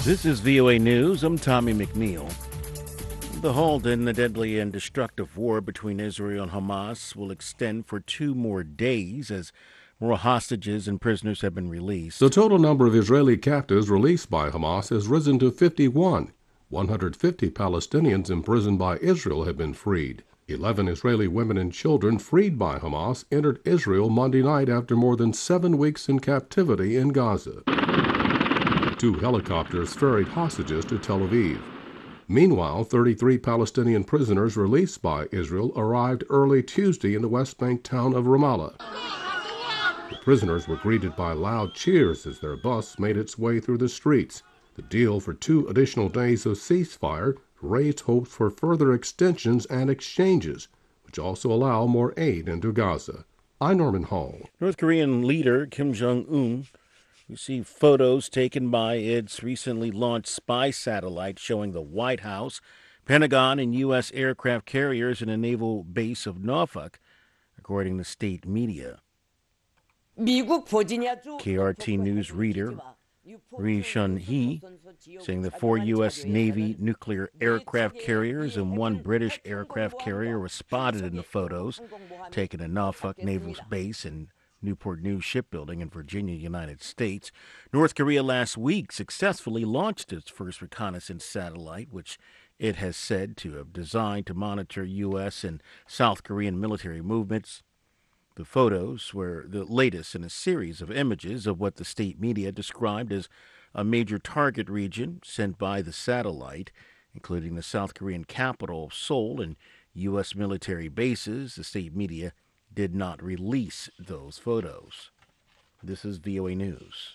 This is VOA News. I'm Tommy McNeil. The halt in the deadly and destructive war between Israel and Hamas will extend for 2 more days as more hostages and prisoners have been The released. total number of Israeli captives released by Hamas has risen to 51. 150 Palestinians imprisoned by Israel have been freed. 11 Israeli women and children freed by Hamas entered Israel Monday night after more than 7 weeks in captivity in Gaza. 2 helicopters ferried hostages to Tel Aviv. Meanwhile, 33 Palestinian prisoners released by Israel arrived early Tuesday in the West Bank town of Ramallah. The prisoners were greeted by loud cheers as their bus made its way through the streets. The deal for 2 additional days of ceasefire raised hopes for further extensions and exchanges, which also allow more aid into Gaza. I'm Norman Hall. North Korean leader Kim Jong-un received photos taken by its recently launched spy satellite showing the White House, Pentagon, and U.S. aircraft carriers in a naval base of Norfolk, according to state media. KRT News reader Ri Shun-hee saying the 4 U.S. Navy nuclear aircraft carriers and 1 British aircraft carrier were spotted in the photos taken at Norfolk Naval Base in Newport News Shipbuilding in Virginia, United States. North Korea last week successfully launched its first reconnaissance satellite, which it has said to have designed to monitor U.S. and South Korean military movements. The photos were the latest in a series of images of what the state media described as a major target region sent by the satellite, including the South Korean capital of Seoul and U.S. military bases. The state media did not release those photos. This is VOA News.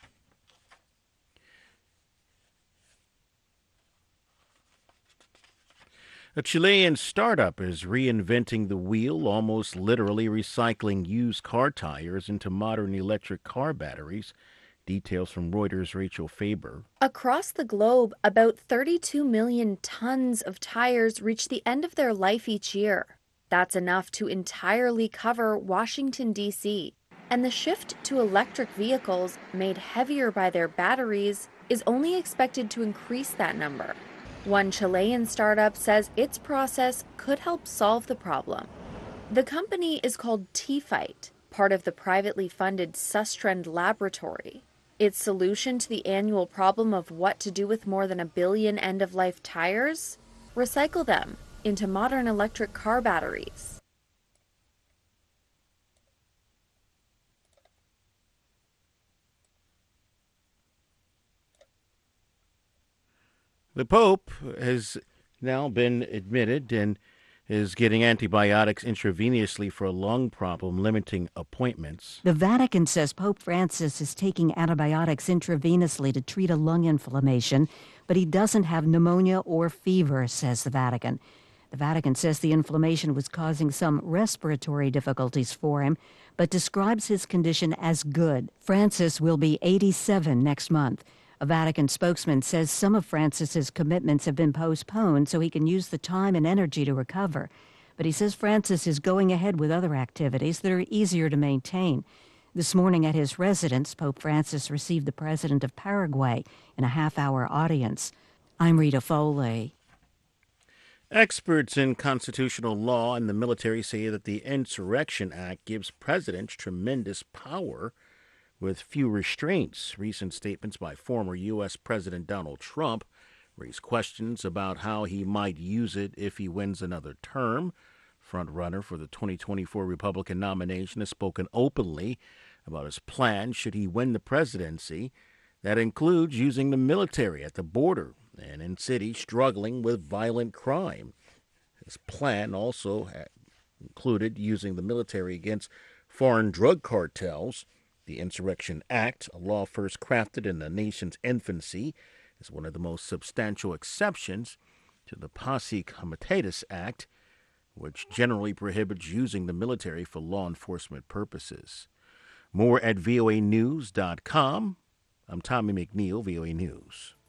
A Chilean startup is reinventing the wheel, almost literally recycling used car tires into modern electric car batteries. Details from Reuters' Rachel Faber. Across the globe, about 32 million tons of tires reach the end of their life each year. That's enough to entirely cover Washington, D.C. And the shift to electric vehicles, made heavier by their batteries, is only expected to increase that number. One Chilean startup says its process could help solve the problem. The company is called T-Fight, part of the privately funded Sustrend Laboratory. Its solution to the annual problem of what to do with more than 1 billion end-of-life tires? Recycle them into modern electric car batteries. The Pope has now been admitted and is getting antibiotics intravenously for a lung problem, limiting appointments. The Vatican says Pope Francis is taking antibiotics intravenously to treat a lung inflammation, but he doesn't have pneumonia or fever, says the Vatican. The Vatican says the inflammation was causing some respiratory difficulties for him, but describes his condition as good. Francis will be 87 next month. A Vatican spokesman says some of Francis's commitments have been postponed so he can use the time and energy to recover. But he says Francis is going ahead with other activities that are easier to maintain. This morning at his residence, Pope Francis received the president of Paraguay in a half-hour audience. I'm Rita Foley. Experts in constitutional law and the military say that the Insurrection Act gives presidents tremendous power with few restraints. Recent statements by former U.S. President Donald Trump raise questions about how he might use it if he wins another term. Frontrunner for the 2024 Republican nomination has spoken openly about his plan should he win the presidency. That includes using the military at the border and in cities struggling with violent crime. His plan also included using the military against foreign drug cartels. The Insurrection Act, a law first crafted in the nation's infancy, is one of the most substantial exceptions to the Posse Comitatus Act, which generally prohibits using the military for law enforcement purposes. More at voanews.com. I'm Tommy McNeil, VOA News.